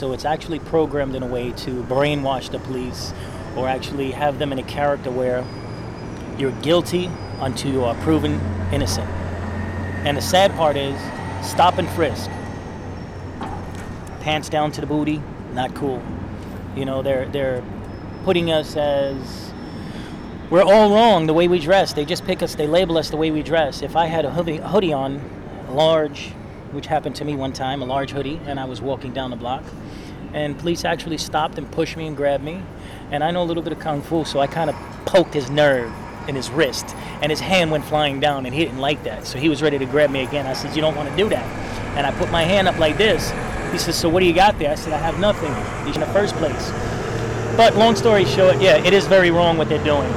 So it's actually programmed in a way to brainwash the police or actually have them in a character where you're guilty until you are proven innocent. And the sad part is, stop and frisk. Pants down to the booty, not cool. You know, they're putting us as we're all wrong the way we dress. They just pick us, they label us the way we dress. If I had a hoodie on, a large, which happened to me one time, a large hoodie, and I was walking down the block, and police actually stopped and pushed me and grabbed me. And I know a little bit of Kung Fu, so I kind of poked his nerve in his wrist, and his hand went flying down, and he didn't like that. So he was ready to grab me again. I said, "You don't want to do that." And I put my hand up like this. He says, "So what do you got there?" I said, "I have nothing." He's in the first place. But long story short, yeah, it is very wrong what they're doing.